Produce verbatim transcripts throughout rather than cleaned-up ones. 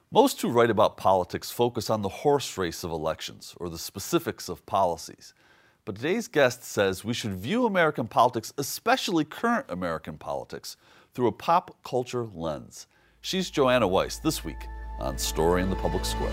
Most who write about politics focus on the horse race of elections or the specifics of policies. But today's guest says we should view American politics, especially current American politics, through a pop culture lens. She's Joanna Weiss this week on Story in the Public Square.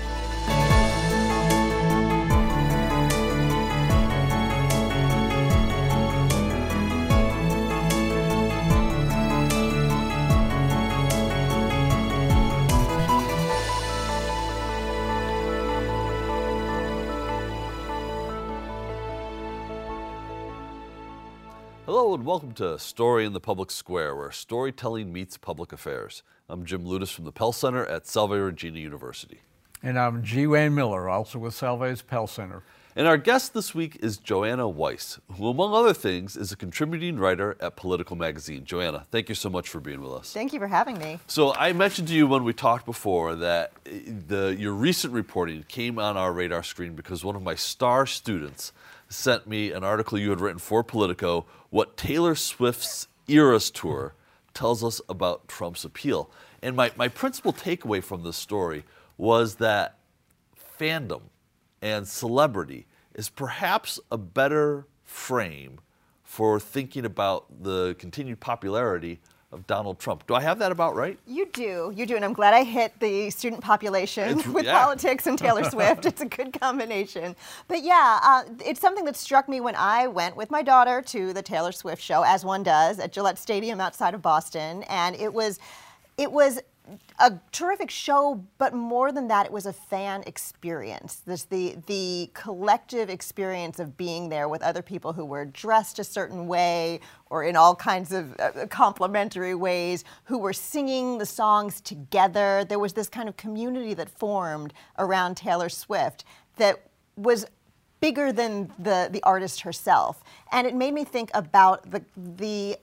Hello and welcome to Story in the Public Square, where storytelling meets public affairs. I'm Jim Ludes from the Pell Center at Salve Regina University. And I'm G. Wayne Miller, also with Salve's Pell Center. And our guest this week is Joanna Weiss, who, among other things, is a contributing writer at Political Magazine. Joanna, thank you so much for being with us. Thank you for having me. So I mentioned to you when we talked before that the, your recent reporting came on our radar screen because one of my star students sent me an article you had written for Politico, What Taylor Swift's Eras Tour Tells Us About Trump's Appeal. And my, my principal takeaway from this story was that fandom and celebrity is perhaps a better frame for thinking about the continued popularity of Donald Trump. Do I have that about right? You do, you do, and I'm glad I hit the student population It's, with yeah. politics and Taylor Swift. It's a good combination. But yeah, uh, it's something that struck me when I went with my daughter to the Taylor Swift show, as one does, at Gillette Stadium outside of Boston, and it was, it was a terrific show, but more than that, it was a fan experience. This the the collective experience of being there with other people who were dressed a certain way or in all kinds of uh, complimentary ways, who were singing the songs together. There was this kind of community that formed around Taylor Swift that was bigger than the the artist herself, and it made me think about the the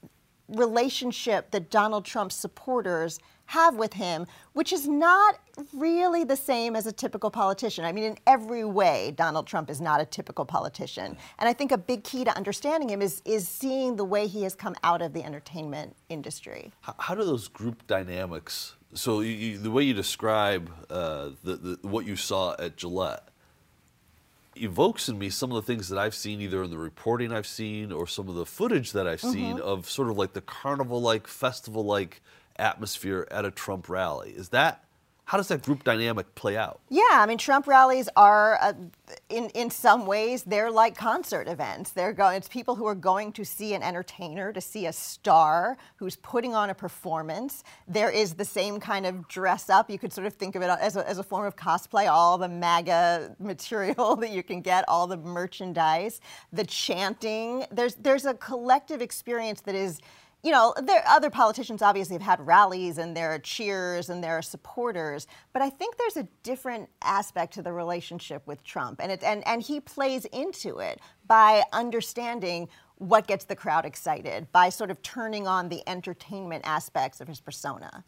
relationship that Donald Trump's supporters have with him, which is not really the same as a typical politician. I mean, in every way, Donald Trump is not a typical politician. And I think a big key to understanding him is, is seeing the way he has come out of the entertainment industry. How, how do those group dynamics, so you, you, the way you describe uh, the, the, what you saw at Gillette, evokes in me some of the things that I've seen either in the reporting I've seen or some of the footage that I've seen mm-hmm. of sort of like the carnival-like, festival-like atmosphere at a Trump rally. Is that, how does that group dynamic play out? Yeah, I mean, Trump rallies are, uh, in, in some ways, they're like concert events. They're going, it's people who are going to see an entertainer, to see a star who's putting on a performance. There is the same kind of dress up. You could sort of think of it as a, as a form of cosplay, all the MAGA material that you can get, all the merchandise, the chanting. There's, there's a collective experience that is, you know, there other politicians obviously have had rallies and there are cheers and there are supporters, but I think there's a different aspect to the relationship with Trump, and it and, and he plays into it by understanding what gets the crowd excited, by sort of turning on the entertainment aspects of his persona.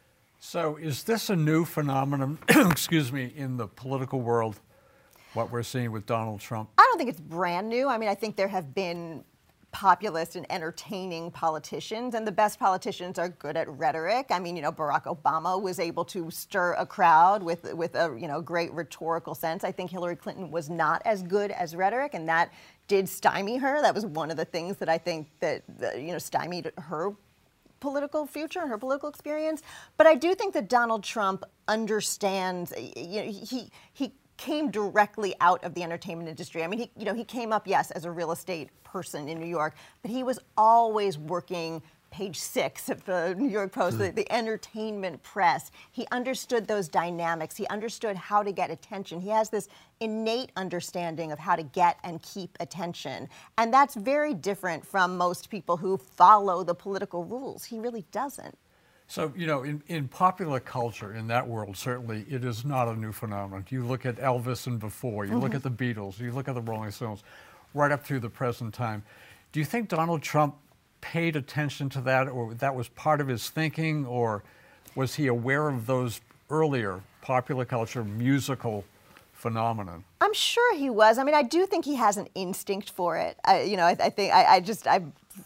So is this a new phenomenon, excuse me, in the political world, what we're seeing with Donald Trump? I don't think it's brand new. I mean, I think there have been populist and entertaining politicians, and the best politicians are good at rhetoric. I mean, you know, Barack Obama was able to stir a crowd with with a, you know, great rhetorical sense. I think Hillary Clinton was not as good as rhetoric, and that did stymie her. That was one of the things that I think that, that you know, stymied her political future and her political experience. But I do think that Donald Trump understands, you know, he he came directly out of the entertainment industry. I mean, he, you know, he came up, yes, as a real estate person in New York, but he was always working page six of the New York Post, the, the entertainment press. He understood those dynamics. He understood how to get attention. He has this innate understanding of how to get and keep attention. And that's very different from most people who follow the political rules. He really doesn't. So, you know, in, in popular culture, in that world, certainly, it is not a new phenomenon. You look at Elvis and before, you mm-hmm. look at the Beatles, you look at the Rolling Stones, right up to the present time. Do you think Donald Trump paid attention to that, or that was part of his thinking, or was he aware of those earlier popular culture musical phenomenon? I'm sure he was. I mean, I do think he has an instinct for it. I, you know, I, I think I, I just I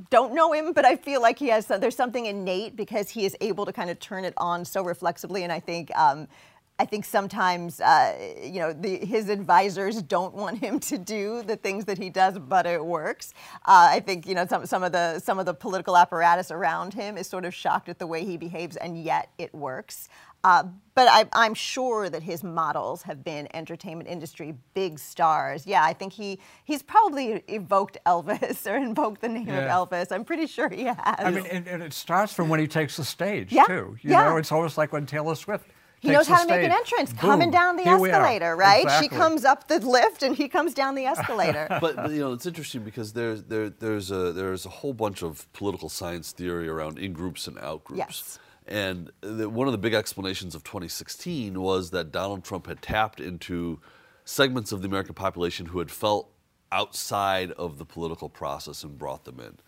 don't know him, but I feel like he has, there's something innate because he is able to kind of turn it on so reflexively. And I think, um, I think sometimes, uh, you know, the, his advisors don't want him to do the things that he does, but it works. Uh, I think, you know, some, some of the some of the political apparatus around him is sort of shocked at the way he behaves, and yet it works. Uh, but I, I'm sure that his models have been entertainment industry big stars. Yeah, I think he he's probably evoked Elvis or invoked the name Yeah. of Elvis. I'm pretty sure he has. I mean, and, and it starts from when he takes the stage, Yeah, too. You yeah. know, it's almost like when Taylor Swift He takes knows the how to make an stage. entrance, Boom, coming down the here we are. escalator, right? Exactly. She comes up the lift and he comes down the escalator. But, but, you know, it's interesting because there's there there's a there's a whole bunch of political science theory around in groups and out groups. Yes. And the, one of the big explanations of twenty sixteen was that Donald Trump had tapped into segments of the American population who had felt outside of the political process and brought them in.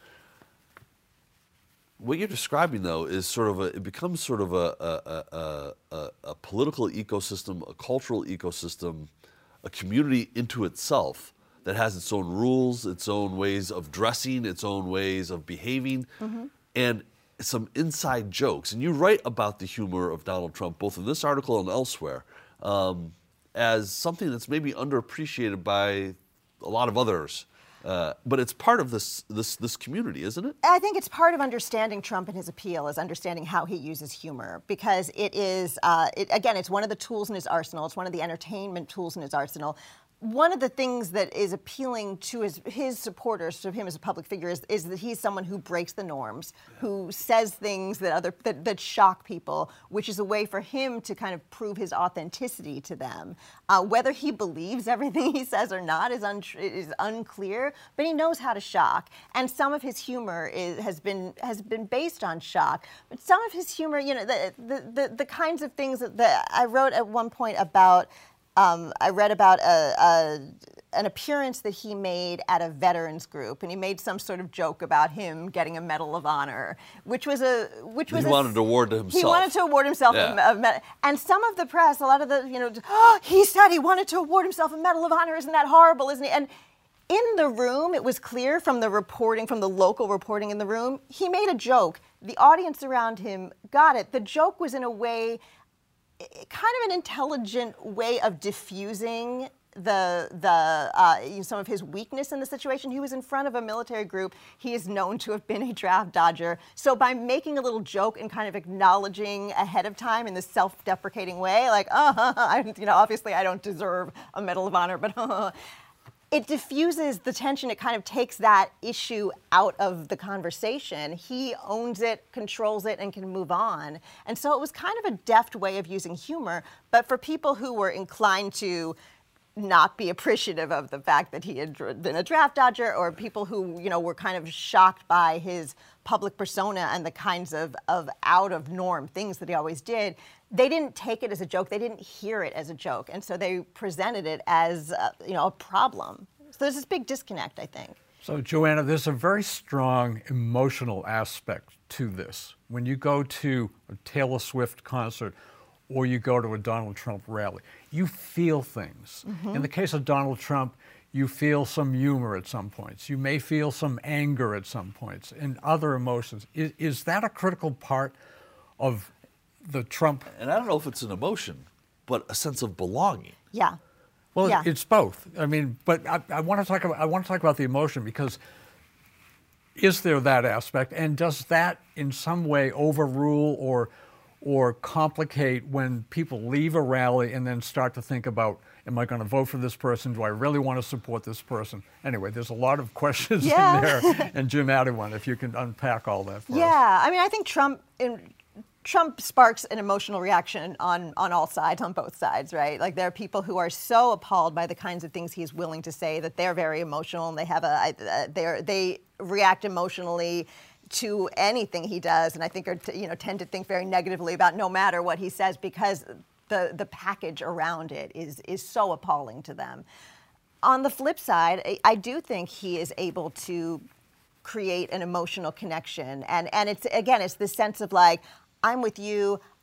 What you're describing, though, is sort of a, it becomes sort of a, a, a, a, a political ecosystem, a cultural ecosystem, a community into itself that has its own rules, its own ways of dressing, its own ways of behaving, mm-hmm. and some inside jokes. And you write about the humor of Donald Trump, both in this article and elsewhere, um, as something that's maybe underappreciated by a lot of others. Uh, but it's part of this, this this community, isn't it? I think it's part of understanding Trump and his appeal is understanding how he uses humor, because it is, uh, it, again, it's one of the tools in his arsenal. It's one of the entertainment tools in his arsenal. One of the things that is appealing to his, his supporters, to him as a public figure, is, is that he's someone who breaks the norms, who says things that other that, that shock people, which is a way for him to kind of prove his authenticity to them. Uh, whether he believes everything he says or not is, un- is unclear, but he knows how to shock. And some of his humor is, has been has been based on shock. But some of his humor, you know, the the, the, the kinds of things that, that I wrote at one point about. Um, I read about a, a, an appearance that he made at a veterans group, and he made some sort of joke about him getting a Medal of Honor, which was a which was he a, wanted to award to himself. He wanted to award himself Yeah. a, a medal. And some of the press, a lot of the you know, oh, he said he wanted to award himself a Medal of Honor. Isn't that horrible? Isn't he? And in the room, it was clear from the reporting, from the local reporting in the room, he made a joke. The audience around him got it. The joke was in a way. Kind of an intelligent way of diffusing the the uh, you know, some of his weakness in the situation. He was in front of a military group. He is known to have been a draft dodger. So by making a little joke and kind of acknowledging ahead of time in this self-deprecating way, like, uh, I, you know, obviously I don't deserve a Medal of Honor, but uh, it diffuses the tension. It kind of takes that issue out of the conversation. He owns it, controls it, and can move on. And so it was kind of a deft way of using humor. But for people who were inclined to not be appreciative of the fact that he had been a draft dodger, or people who, you know, were kind of shocked by his public persona and the kinds of, of out of norm things that he always did, they didn't take it as a joke. They didn't hear it as a joke. And so they presented it as, uh, you know, a problem. So there's this big disconnect, I think. So, Joanna, there's a very strong emotional aspect to this. When you go to a Taylor Swift concert or you go to a Donald Trump rally, you feel things. Mm-hmm. In the case of Donald Trump, you feel some humor at some points. You may feel some anger at some points and other emotions. Is, is that a critical part of the Trump? And I don't know if it's an emotion, but a sense of belonging. Yeah. Well, yeah. it's both. I mean, but I, I want to talk about I want to talk about the emotion, because is there that aspect, and does that in some way overrule or or complicate when people leave a rally and then start to think about, am I going to vote for this person? Do I really want to support this person? Anyway, there's a lot of questions yeah. in there. And Jim Adiwan, if you can unpack all that for yeah. us. Yeah, I mean, I think Trump in, Trump sparks an emotional reaction on, on all sides, on both sides, right? Like, there are people who are so appalled by the kinds of things he's willing to say that they're very emotional, and they have a, they they react emotionally to anything he does, and I think are, you know, tend to think very negatively about no matter what he says, because the the package around it is is so appalling to them. On the flip side, I, I do think he is able to create an emotional connection, and and it's again, it's this sense of like, I'm with you.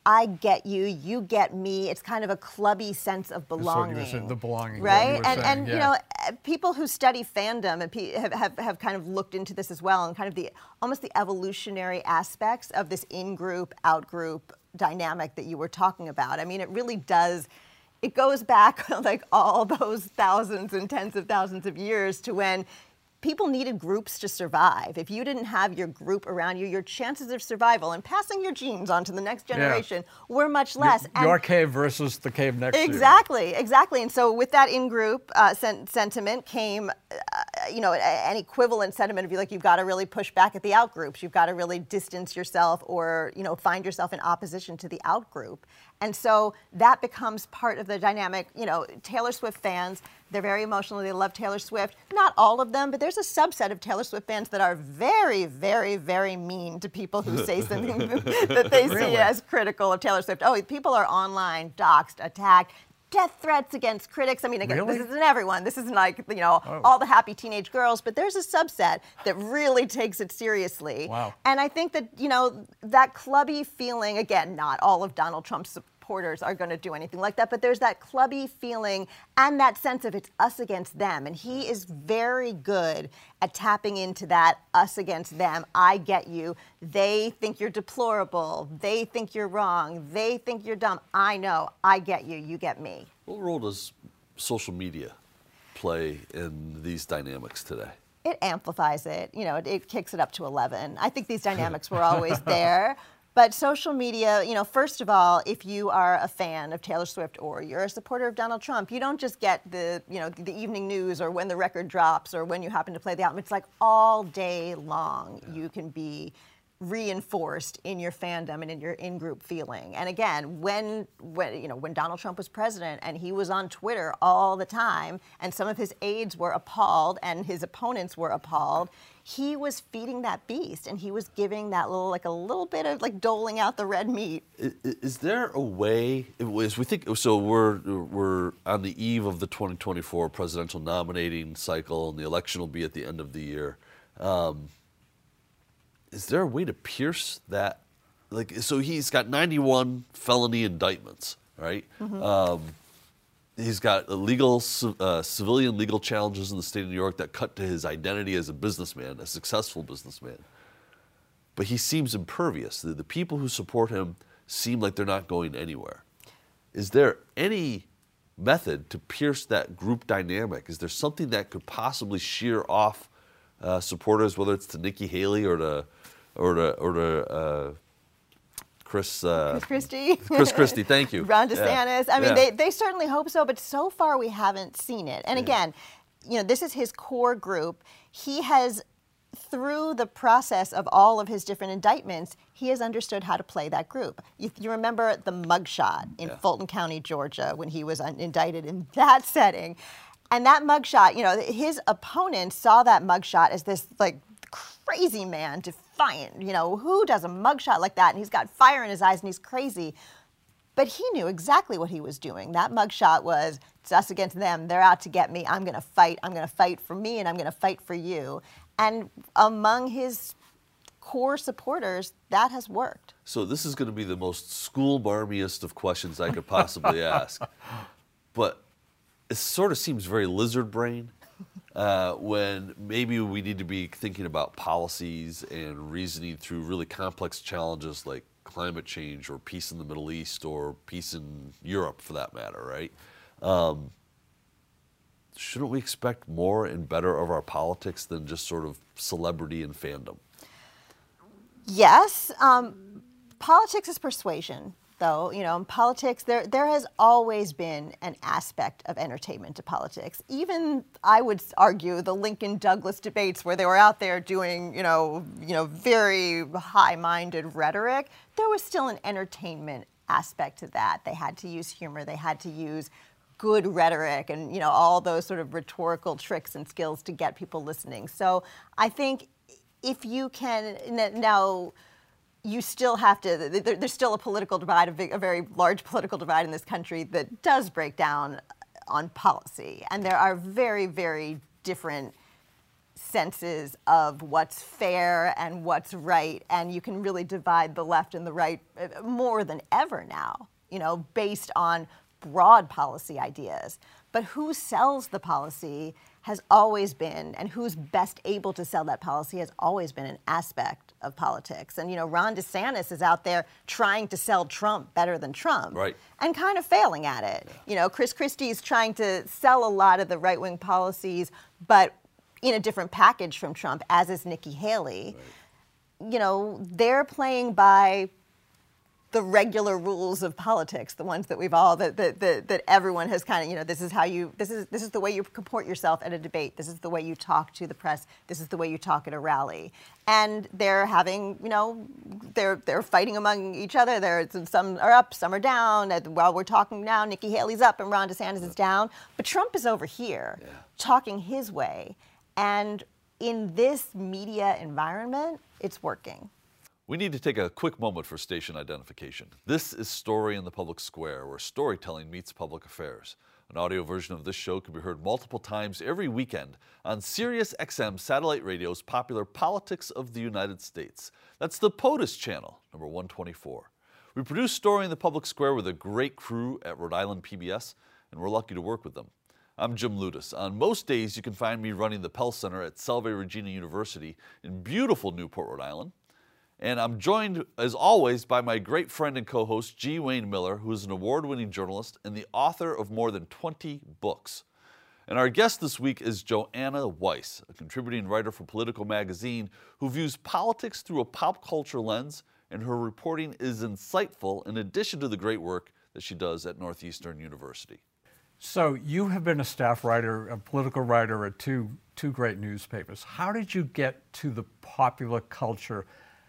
I get you, you get me. It's kind of a clubby sense of belonging. That's what you were saying, the belonging. Right? what you And, were saying, and yeah. you know, uh, people who study fandom and pe- have, have, have kind of looked into this as well, and kind of the almost the evolutionary aspects of this in-group, out-group dynamic that you were talking about. I mean, it really does, it goes back like all those thousands and tens of thousands of years to when people needed groups to survive. If you didn't have your group around you, your chances of survival and passing your genes on to the next generation yeah. were much less. Your, your cave versus the cave next exactly, to you. Exactly, And so with that in-group uh, sen- sentiment came, uh, you know, an equivalent sentiment of you like, you've got to really push back at the out-groups. You've got to really distance yourself or, you know, find yourself in opposition to the out-group. And so that becomes part of the dynamic. You know, Taylor Swift fans, they're very emotional. They love Taylor Swift. Not all of them, but there's a subset of Taylor Swift fans that are very, very, very mean to people who say something that they Really? see as critical of Taylor Swift. Oh, people are online, doxxed, attacked, death threats against critics. I mean, again, Really? this isn't everyone. This isn't like, you know, Oh. all the happy teenage girls, but there's a subset that really takes it seriously. Wow. And I think that, you know, that clubby feeling, again, not all of Donald Trump's supporters are going to do anything like that, but there's that clubby feeling and that sense of it's us against them. And he is very good at tapping into that us against them. I get you. They think you're deplorable. They think you're wrong. They think you're dumb. I know. I get you. You get me. What role does social media play in these dynamics today? It amplifies it. You know, it, it kicks it up to eleven. I think these dynamics were always there. But social media, you know, first of all, if you are a fan of Taylor Swift or you're a supporter of Donald Trump, you don't just get the, you know, the evening news or when the record drops or when you happen to play the album. It's like all day long yeah. you can be reinforced in your fandom and in your in-group feeling. And again, when, when you know when Donald Trump was president and he was on Twitter all the time, and some of his aides were appalled and his opponents were appalled, he was feeding that beast, and he was giving that little, like a little bit of like doling out the red meat. Is, is there a way? As we think, so we're we're on the eve of the twenty twenty-four presidential nominating cycle, and the election will be at the end of the year. Um, Is there a way to pierce that? Like, so he's got ninety-one felony indictments, right? Mm-hmm. Um, he's got illegal, uh, civilian legal challenges in the state of New York that cut to his identity as a businessman, a successful businessman. But he seems impervious. The, the people who support him seem like they're not going anywhere. Is there any method to pierce that group dynamic? Is there something that could possibly shear off uh, supporters, whether it's to Nikki Haley or to or to, or to uh, Chris, uh, Chris Christie. Chris Christie, thank you. Ron DeSantis. Yeah. I mean, yeah. they, they certainly hope so, but so far we haven't seen it. And yeah. again, you know, this is his core group. He has, through the process of all of his different indictments, he has understood how to play that group. You, you remember the mugshot in yeah. Fulton County, Georgia, when he was un- indicted in that setting. And that mugshot, you know, his opponents saw that mugshot as this, like, crazy man, defiant. You know, who does a mugshot like that? And he's got fire in his eyes and he's crazy. But he knew exactly what he was doing. That mugshot was, it's us against them. They're out to get me. I'm going to fight. I'm going to fight for me and I'm going to fight for you. And among his core supporters, that has worked. So this is going to be the most school-marmiest of questions I could possibly ask. But it sort of seems very lizard brain. Uh, when maybe we need to be thinking about policies and reasoning through really complex challenges like climate change or peace in the Middle East or peace in Europe, for that matter, right? Um, shouldn't we expect more and better of our politics than just sort of celebrity and fandom? Yes. Um, politics is persuasion. Though, you know, in politics, there there has always been an aspect of entertainment to politics. Even, I would argue, the Lincoln-Douglas debates where they were out there doing, you know, you know, very high-minded rhetoric, there was still an entertainment aspect to that. They had to use humor. They had to use good rhetoric and, you know, all those sort of rhetorical tricks and skills to get people listening. So I think if you can now. You still have to, there, there's still a political divide, a, big, a very large political divide in this country that does break down on policy. And there are very, very different senses of what's fair and what's right, and you can really divide the left and the right uh, more than ever now, you know, based on broad policy ideas. But who sells the policy has always been, and who's best able to sell that policy has always been an aspect of politics. And, you know, Ron DeSantis is out there trying to sell Trump better than Trump. Right. And kind of failing at it. Yeah. You know, Chris Christie is trying to sell a lot of the right-wing policies, but in a different package from Trump, as is Nikki Haley. Right. You know, they're playing by the regular rules of politics, the ones that we've all, that, that, that, that everyone has kind of, you know, this is how you, this is, this is the way you comport yourself at a debate. This is the way you talk to the press. This is the way you talk at a rally. And they're having, you know, they're, they're fighting among each other. They're, some are up, some are down. And while we're talking now, Nikki Haley's up and Ron DeSantis is down. But Trump is over here yeah. talking his way. And in this media environment, it's working. We need to take a quick moment for station identification. This is Story in the Public Square, where storytelling meets public affairs. An audio version of this show can be heard multiple times every weekend on Sirius X M Satellite Radio's popular Politics of the United States. That's the POTUS channel, number one twenty-four. We produce Story in the Public Square with a great crew at Rhode Island P B S, and we're lucky to work with them. I'm Jim Ludis. On most days, you can find me running the Pell Center at Salve Regina University in beautiful Newport, Rhode Island. And I'm joined, as always, by my great friend and co-host, G. Wayne Miller, who is an award-winning journalist and the author of more than twenty books. And our guest this week is Joanna Weiss, a contributing writer for Politico Magazine, who views politics through a pop culture lens, and her reporting is insightful in addition to the great work that she does at Northeastern University. So you have been a staff writer, a political writer at two, two great newspapers. How did you get to the popular culture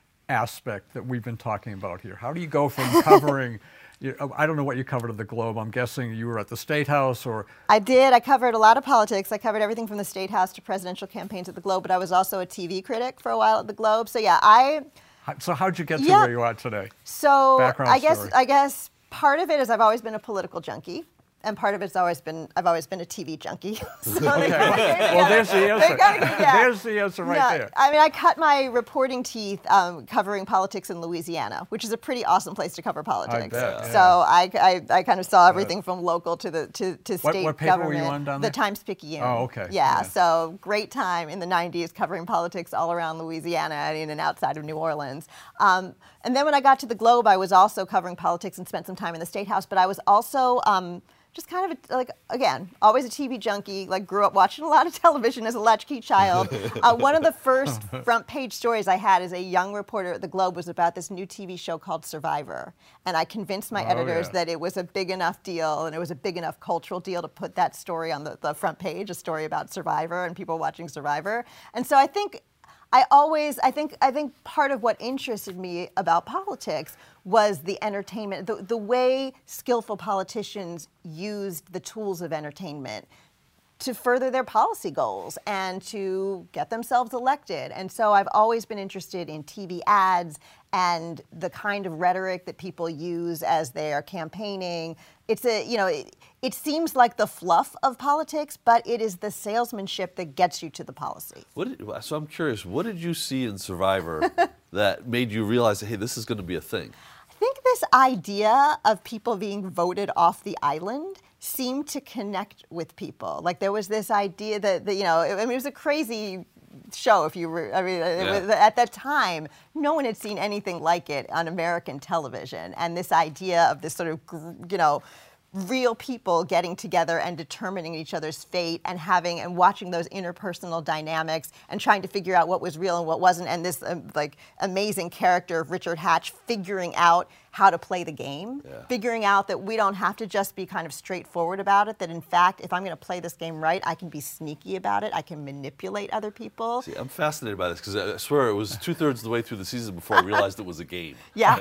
aspect that we've been talking about here? How do you go from covering, you know, I don't know what you covered at the Globe. I'm guessing you were at the State House or... I did. I covered a lot of politics. I covered everything from the State House to presidential campaigns at the Globe, but I was also a T V critic for a while at the Globe. So yeah, I... So how'd you get to yeah. where you are today? So Background I guess, story. I guess part of it is I've always been a political junkie. And part of it's always been, I've always been a T V junkie. So okay. they gotta, they well, gotta, there's the answer. Gotta, yeah. There's the answer right no, there. I mean, I cut my reporting teeth um, covering politics in Louisiana, which is a pretty awesome place to cover politics. I bet, yeah. So I, I, I kind of saw everything uh, from local to the to, to what, state what paper government. Were you on down the there? Times-Picayune. Oh, okay. Yeah, yeah, so great time in the nineties covering politics all around Louisiana and in and outside of New Orleans. Um, and then when I got to the Globe, I was also covering politics and spent some time in the State House, but I was also... Um, just kind of a, like, again, always a T V junkie, like grew up watching a lot of television as a latchkey child. Uh, one of the first front page stories I had as a young reporter at the Globe was about this new T V show called Survivor. And I convinced my oh, editors yeah. that it was a big enough deal and it was a big enough cultural deal to put that story on the, the front page, a story about Survivor and people watching Survivor. And so I think I always, I think, I think part of what interested me about politics was the entertainment, the, the way skillful politicians used the tools of entertainment to further their policy goals and to get themselves elected. And so I've always been interested in T V ads and the kind of rhetoric that people use as they are campaigning. It's a, you know, it, it seems like the fluff of politics, but it is the salesmanship that gets you to the policy. What did, so I'm curious, what did you see in Survivor that made you realize that, hey, this is going to be a thing? I think this idea of people being voted off the island seemed to connect with people. Like there was this idea that, that you know, I mean, it was a crazy show. If you were, I mean, yeah. it was, at that time, no one had seen anything like it on American television. And this idea of this sort of, you know, real people getting together and determining each other's fate and having and watching those interpersonal dynamics and trying to figure out what was real and what wasn't, and this um, like amazing character of Richard Hatch figuring out how to play the game, yeah. figuring out that we don't have to just be kind of straightforward about it, that in fact, if I'm going to play this game right, I can be sneaky about it, I can manipulate other people. See, I'm fascinated by this because I swear it was two-thirds of the way through the season before I realized it was a game. Yeah.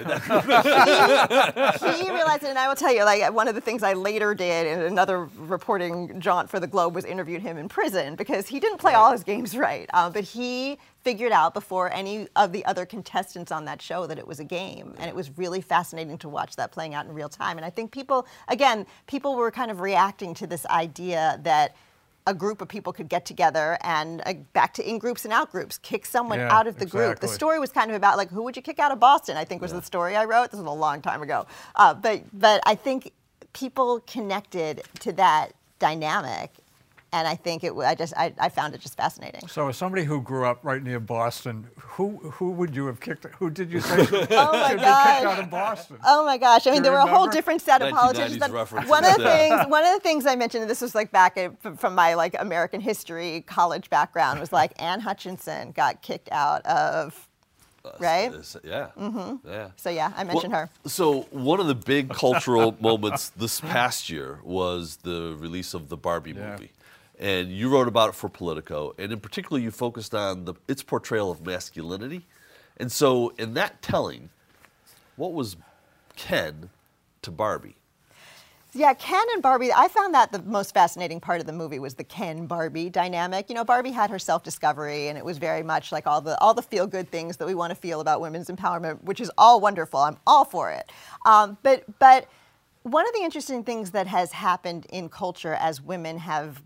he, he realized it, and I will tell you, like, one of the things I later did in another reporting jaunt for the Globe was interviewed him in prison because he didn't play all his games right, uh, but he figured out before any of the other contestants on that show that it was a game. And it was really fascinating to watch that playing out in real time. And I think people, again, people were kind of reacting to this idea that a group of people could get together and uh, back to in groups and out groups, kick someone Yeah, out of the group. The exactly. story was kind of about like, who would you kick out of Boston? I think was Yeah. the story I wrote. This was a long time ago. Uh, but but I think people connected to that dynamic, and I think it. I just I, I found it just fascinating. So, as somebody who grew up right near Boston, who who would you have kicked? Who did you say should, Oh my should be gosh. kicked out of Boston? Oh my gosh! I mean, Do there you were a whole remember? different set of politicians. nineteen nineties But references, one of the yeah. things, one of the things I mentioned, and this was like back at, f- from my like American history college background, was like Anne Hutchinson got kicked out of, right? It's- Yeah. Mm-hmm. Yeah. So yeah, I mentioned Well, her. So one of the big cultural moments this past year was the release of the Barbie Yeah. movie. And you wrote about it for Politico, and in particular you focused on the, its portrayal of masculinity. And so in that telling, what was Ken to Barbie? Yeah, Ken and Barbie, I found that the most fascinating part of the movie was the Ken-Barbie dynamic. You know, Barbie had her self-discovery, and it was very much like all the all the feel-good things that we want to feel about women's empowerment, which is all wonderful. I'm all for it. Um, but but one of the interesting things that has happened in culture as women have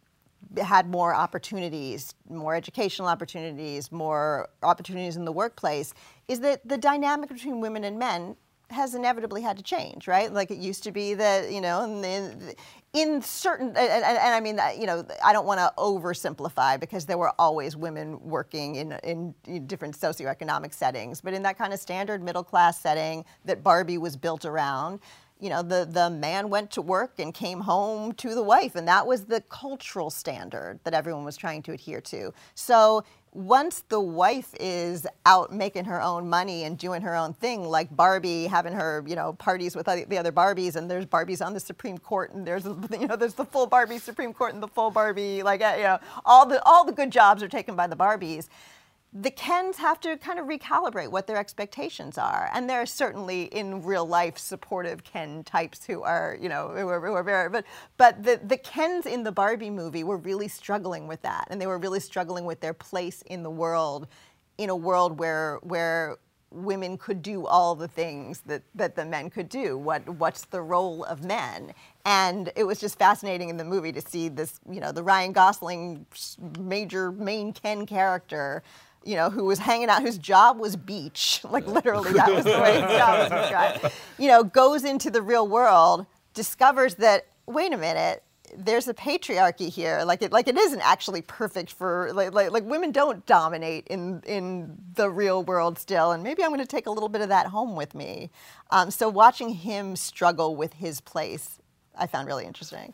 had more opportunities, more educational opportunities, more opportunities in the workplace, is that the dynamic between women and men has inevitably had to change, right? Like it used to be that, you know, in, in, in certain, and, and, and I mean, you know, I don't want to oversimplify because there were always women working in, in, in different socioeconomic settings, but in that kind of standard middle class setting that Barbie was built around, you know, the, the man went to work and came home to the wife, and that was the cultural standard that everyone was trying to adhere to. So once the wife is out making her own money and doing her own thing, like Barbie having her, you know, parties with the other Barbies, and there's Barbies on the Supreme Court, and there's, you know, there's the full Barbie Supreme Court and the full Barbie, like, you know, all the all the good jobs are taken by the Barbies. The Kens have to kind of recalibrate what their expectations are. And there are certainly in real life supportive Ken types who are, you know, who are, who are very, but, but the, the Kens in the Barbie movie were really struggling with that. And they were really struggling with their place in the world, in a world where, where women could do all the things that, that the men could do. What, what's the role of men? And it was just fascinating in the movie to see this, you know, the Ryan Gosling major main Ken character, you know, who was hanging out, whose job was beach, like literally that was the way his job was described, you know, goes into the real world, discovers that, wait a minute, there's a patriarchy here. Like it, like it isn't actually perfect for, like, like, like women don't dominate in, in the real world still, and maybe I'm going to take a little bit of that home with me. Um, so watching him struggle with his place, I found really interesting.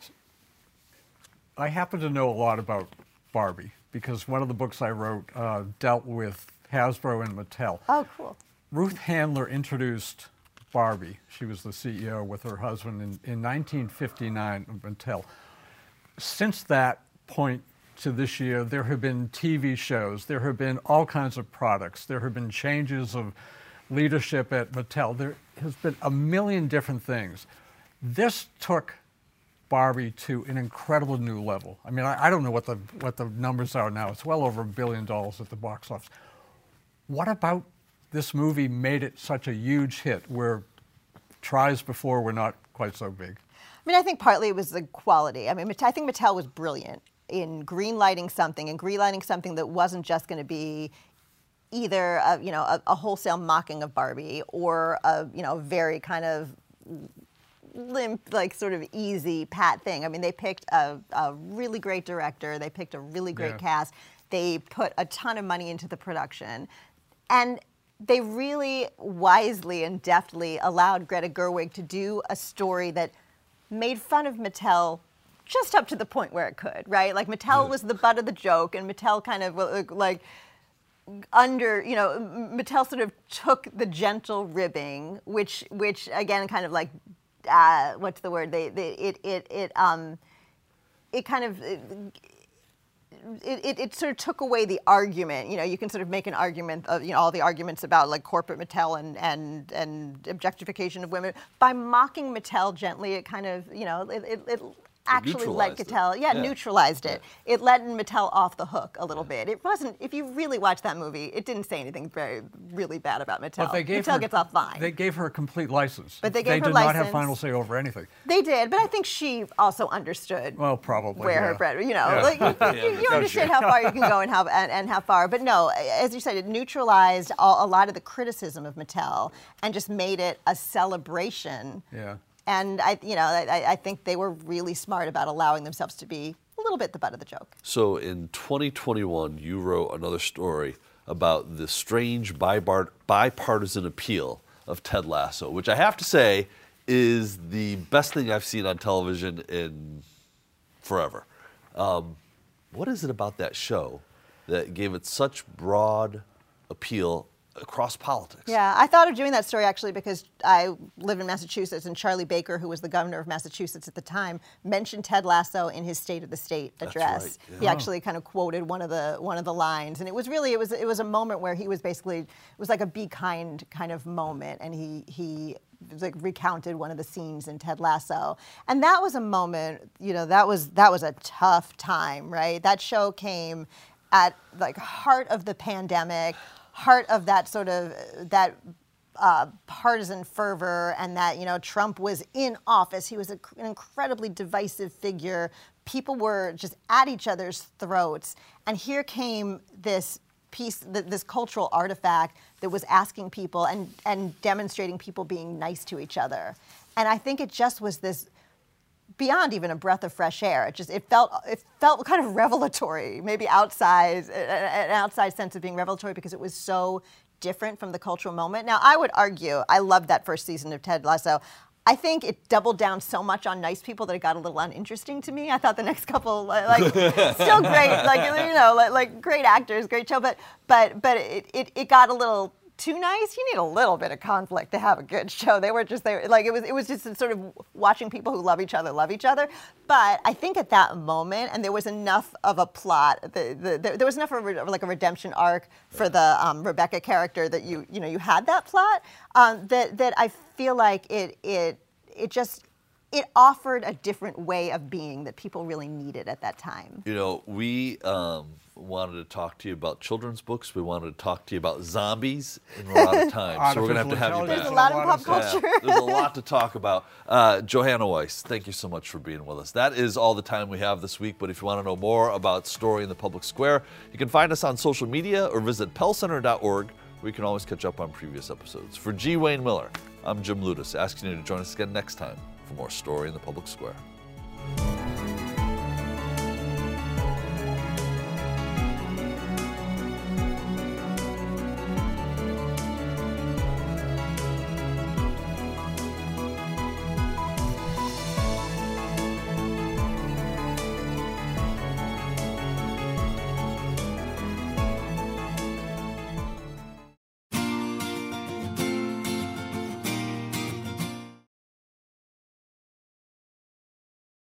I happen to know a lot about Barbie because one of the books I wrote uh, dealt with Hasbro and Mattel. Oh, cool. Ruth Handler introduced Barbie. She was the C E O with her husband in, in nineteen fifty-nine of Mattel. Since that point to this year, there have been T V shows, there have been all kinds of products, there have been changes of leadership at Mattel. There has been a million different things. This took Barbie to an incredible new level. I mean, I, I don't know what the what the numbers are now. It's well over a billion dollars at the box office. What about this movie made it such a huge hit where tries before were not quite so big? I mean, I think partly it was the quality. I mean, I think Mattel was brilliant in greenlighting something and greenlighting something that wasn't just going to be either a, you know a, a wholesale mocking of Barbie or a you know very kind of limp, like sort of easy pat thing. I mean, they picked a, a really great director. They picked a really great Yeah. cast. They put a ton of money into the production, and they really wisely and deftly allowed Greta Gerwig to do a story that made fun of Mattel just up to the point where it could, right? Like Mattel was the butt of the joke, and Mattel kind of like under, you know, Mattel sort of took the gentle ribbing, which, which again, kind of like, uh, what's the word? They, they, it, it, it, um, it kind of. It, It, it, it sort of took away the argument. You know, you can sort of make an argument of, you know, all the arguments about like corporate Mattel and, and, and objectification of women. By mocking Mattel gently, it kind of, you know, it, it, it actually let neutralized it. Mattel, yeah, Yeah. neutralized it. It let Mattel off the hook a little bit. It wasn't, if you really watch that movie, it didn't say anything very, really bad about Mattel. But they gave Mattel her, gets off fine. They gave her a complete license. But they gave her did not have license. final say over anything. They did, but I think she also understood Well, probably. where yeah. her bread, you know, Yeah. like you, you, you understand how far you can go and how and, and how far. But no, as you said, it neutralized all, a lot of the criticism of Mattel and just made it a celebration. Yeah. And I, you know, I, I think they were really smart about allowing themselves to be a little bit the butt of the joke. So in twenty twenty-one, you wrote another story about the strange bibar- bipartisan appeal of Ted Lasso, which I have to say is the best thing I've seen on television in forever. Um, what is it about that show that gave it such broad appeal across politics? Yeah, I thought of doing that story actually because I live in Massachusetts, and Charlie Baker, who was the governor of Massachusetts at the time, mentioned Ted Lasso in his State of the State address. That's right, yeah. He actually kind of quoted one of the one of the lines, and it was really it was it was a moment where he was basically it was like a be kind kind of moment, and he he like recounted one of the scenes in Ted Lasso, and that was a moment. You know, that was that was a tough time, right? That show came at like heart of the pandemic. Heart of that sort of that uh, partisan fervor, and that, you know, Trump was in office. He was a, an incredibly divisive figure. People were just at each other's throats, and here came this piece, th- this cultural artifact that was asking people and and demonstrating people being nice to each other. And I think it just was this, beyond even a breath of fresh air. It just it felt it felt kind of revelatory, maybe outside an outside sense of being revelatory because it was so different from the cultural moment. Now, I would argue I loved that first season of Ted Lasso. I think it doubled down so much on nice people that it got a little uninteresting to me. I thought the next couple, like, like still great, like, you know, like, like great actors, great show, but but but it, it it got a little too nice. You need a little bit of conflict to have a good show. They were just there, like it was. It was just sort of watching people who love each other love each other. But I think at that moment, and there was enough of a plot. The, the, the, there was enough of a, like a redemption arc for the um, Rebecca character that you you know you had that plot. Um, that that I feel like it it it just. It offered a different way of being that people really needed at that time. You know, we um, wanted to talk to you about children's books. We wanted to talk to you about zombies, and we're out of time. So we're going to have to have you back. There's a lot in pop of culture. Yeah, there's a lot to talk about. Uh, Johanna Weiss, thank you so much for being with us. That is all the time we have this week, but if you want to know more about Story in the Public Square, you can find us on social media or visit pell center dot org, where you can always catch up on previous episodes. For G. Wayne Miller, I'm Jim Ludis, asking you to join us again next time for more Story in the Public Square.